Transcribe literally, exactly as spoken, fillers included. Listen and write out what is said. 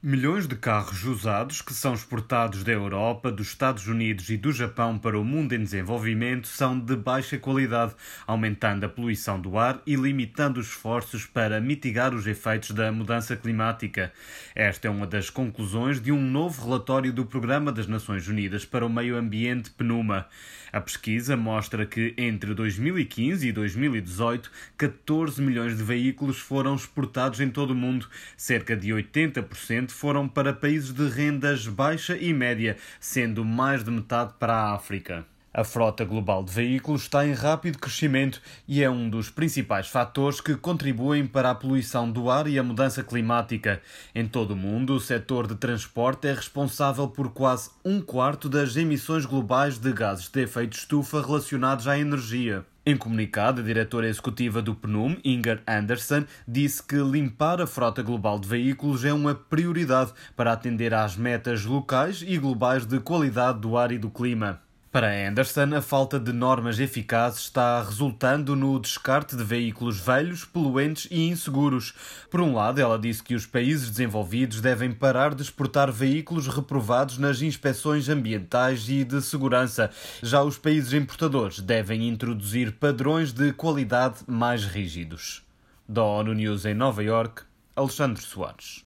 Milhões de carros usados que são exportados da Europa, dos Estados Unidos e do Japão para o mundo em desenvolvimento são de baixa qualidade, aumentando a poluição do ar e limitando os esforços para mitigar os efeitos da mudança climática. Esta é uma das conclusões de um novo relatório do Programa das Nações Unidas para o Meio Ambiente, PNUMA. A pesquisa mostra que entre dois mil e quinze e dois mil e dezoito, catorze milhões de veículos foram exportados em todo o mundo, cerca de oitenta por cento foram para países de rendas baixa e média, sendo mais de metade para a África. A frota global de veículos está em rápido crescimento e é um dos principais fatores que contribuem para a poluição do ar e a mudança climática. Em todo o mundo, o setor de transporte é responsável por quase um quarto das emissões globais de gases de efeito de estufa relacionados à energia. Em comunicado, a diretora executiva do PNUM, Inger Andersen, disse que limpar a frota global de veículos é uma prioridade para atender às metas locais e globais de qualidade do ar e do clima. Para Andersen, a falta de normas eficazes está resultando no descarte de veículos velhos, poluentes e inseguros. Por um lado, ela disse que os países desenvolvidos devem parar de exportar veículos reprovados nas inspeções ambientais e de segurança. Já os países importadores devem introduzir padrões de qualidade mais rígidos. Da ONU News em Nova Iorque, Alexandre Soares.